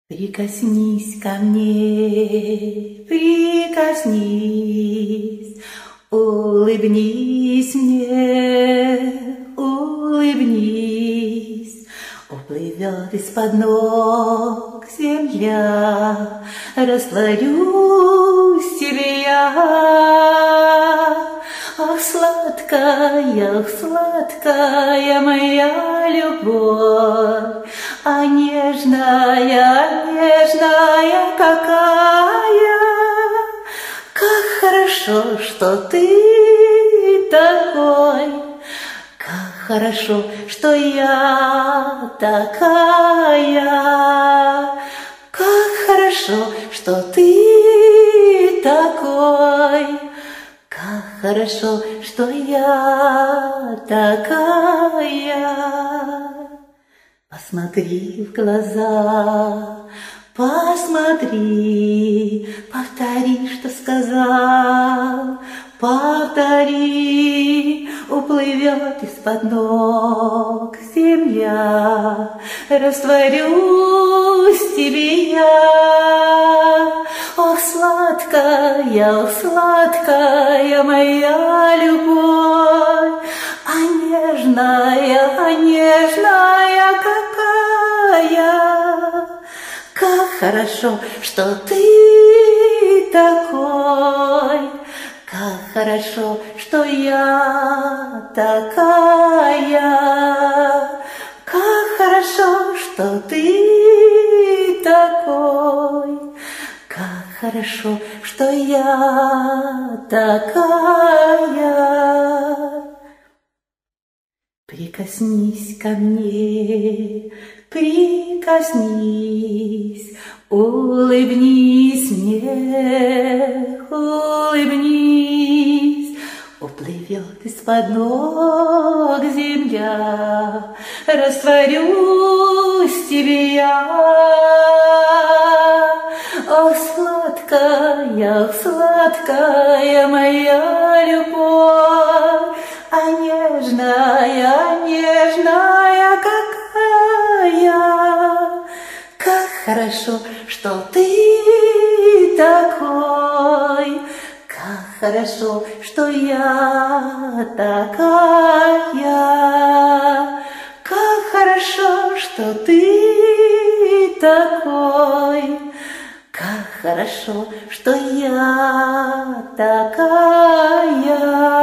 Прикоснись ко мне, прикоснись, улыбнись мне, улыбнись. Уплывет из-под ног земля, растворюсь в тебе я. Ах, сладкая моя любовь, а нежная, нежная какая. Как хорошо, что ты такой, как хорошо, что я такая. Как хорошо, что ты такой, как хорошо, что я такая. Посмотри в глаза, посмотри, повтори, что сказал, повтори. Уплывет из-под ног земля, растворюсь в тебе я. Ох, сладкая моя любовь, а нежная какая. Как хорошо, что ты такой, как хорошо, что я такая. Как хорошо, что ты такой, как хорошо, что я такая. Прикоснись ко мне, прикоснись, улыбнись мне, улыбнись. Уплывет из-под ног земля, растворюсь в тебе я. Ох, сладкая моя любовь, а нежная какая. Как хорошо, что ты такой, как хорошо, что я такая. Как хорошо, что ты такой, как хорошо, что я такая.